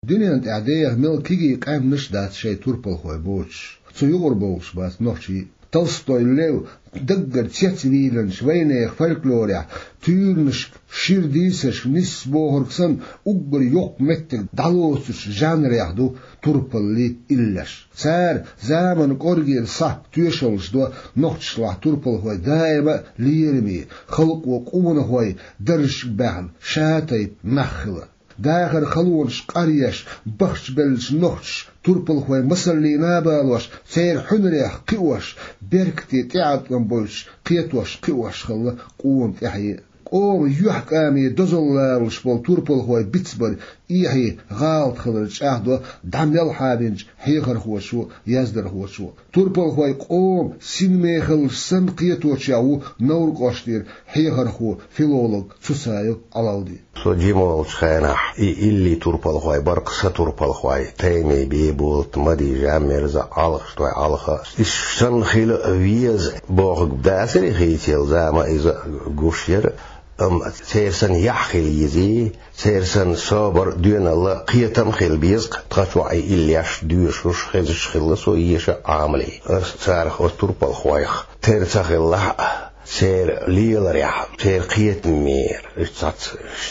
Dünyanın ädeye mil kigi qaim nishdat shay turpal khoy boch. Tsuyur boch bas nochi. Tolstoy lev daggar tsetvilen shvayne folklorya tyrnish shirdisesh nis bohorksan uggur yok mettel dalosush janreyahdu turpalli illash. Sar zaman qorgir sa tüysholish do nochshla turpal khoy daima lirmi khalq wo qumuna khoy darsh ban shatay makhla. داخل خلونش قريش بخش بلش نخش تربل خوي مصلي نابالوش سير حنريح قوش بركتي تعب منبوش قيتوش قوش خلا قوم تحيي قوم يحكامي دزل شبول تربل خوي بيتسبر إيحي غالط خلرش أهدو دعم يلحابنج حيخر خوشو يزدر خوشو تربل خوي قوم سينمي خلش سن قيتوش ياو نور قوشتير حيخر خو فيلولوج تسايو علاودي سوجيمول شخينح إلي تربل خوي برقصة تربل خوي تيمي بيبولت مدي جامرزا علخ شوي علخا إشان خيل ويز بوغ باسري خيتيل زاما إذا قوشير سيرسن يحخل يزي سيرسن صابر دون الله قيتم خيل بيزق تقشوعي إلياش دوشوش خيزش خيل سو يش عاملي سارخ وتربل خويخ تيرسخ الله سير ليل ريح سير قيت مير اشتات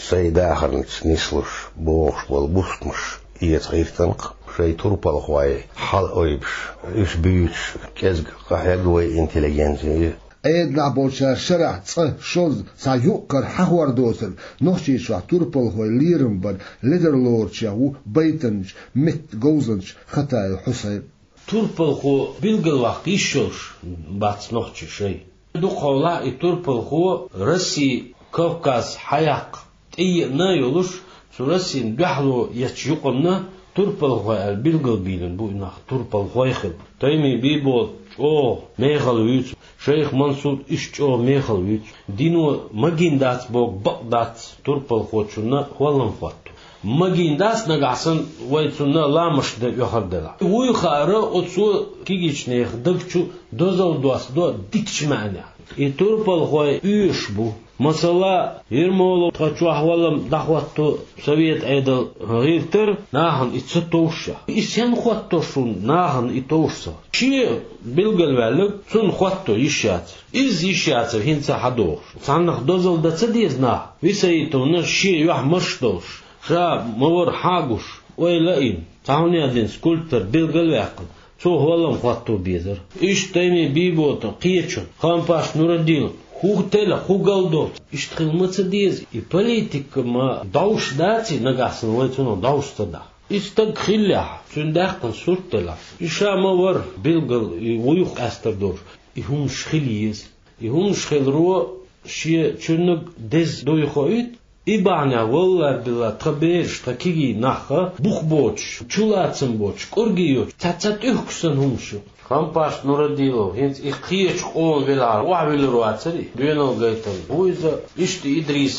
سيداخر نسلش بوش والبوستمش يتغير تنق شي تربل خوي حال اويبش اش بيوش كزق قهيقوي انتليجنسي ايد لعبوشا شرع شوز سايوكر حوار دوسر نوشي شوا تربل خوي ليرمبر ليدر لورشا و بيتنج مت جوزنج خطاي حسين تربل خو بيلقل وقت يشوش بات نوشي شي دو قولا تربل خو رسي كوكاز حياق اي نايولوش سورسي ندحلو يتشيقنا تربل خو البيلقل بيلن بو انخ تربل خو خل تايمي بيبو او ميخلويت شيخ منصور إيش أو ميخلويت دينو مجندات بوق بقدات تربل خوتشنا والله فاتو مجندات نجاسن ويتشنا لا مش ده يخردلا ويخارا أتصو كيجيش نيخدكشو دوزو دوس دو ديكش معنا تربل خوي إيش بو مثلا يرمولو تخشوا حوالم دخواتو سويت عيدل غيرتر ناهن اتستوشا إسيان خواتوشون ناهن اتوشا شي بلغل والك سن خواتو يشات إز يشات هنسا حدوش سانخ دوزل دا تديز ناه ويسايتونا شي يوح مرشدوش شا مور حاقوش ويلائين تاوني ادين سكولتر بلغل واقل سو حوالم خواتو بيزر إش تايمي بيبوتو قيتشون خامباش نوردين ху тела ху галдот иштхилмаца дез и политика ма дауш дати нагасн вайцуно даушта истаг хилля сундахтан суртела иша мавар билгал и уюх астардор и хум шхилиез и хум шхилро ши чунуг дез доихоит и баня волла била табеш такиги наха бухбоч чулацын боч коргиё цацат ухксан хумшу Кампаш Нурадилов, хинц их хиеч он велар, уавил руацари, дуенол гайтан. Уиза ишти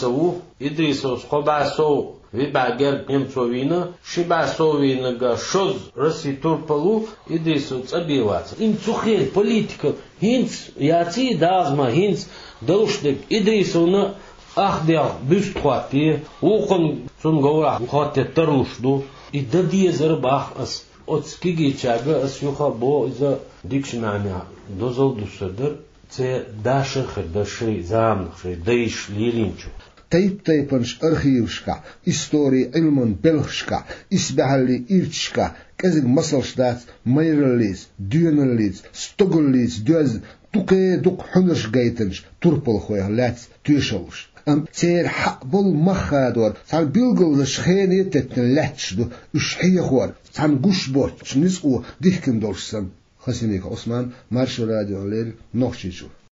Идрисов скобасов, вибагер немцовина, шибасовина га шоз раси турпалу, Идрисов цабиваца. Им цухель политика, хинц яци дазма, хинц душдек Идрисовна ахдел бюстхвати, ухон сун говора, ухате таруshdu, и дадиезер бах ас. От скиги чага асюха бо за дикшнамя дозол дусадыр це даши хдаши замнхши дейш лилинчу тайпанш архившка истории илмон белхшка исбахали ирчка казиг масалштат майрализ дюнализ стогулиз дюз туке дук хунш гайтенш турпол хоялац тюшалш سير حق بول مخادور سان بيلغل شخيني تتلاتش دو اشحي خوار سان قوش بوش نسقو ديكن دورسن خسينيك عثمان مارشو راديو ليل نوخشيشو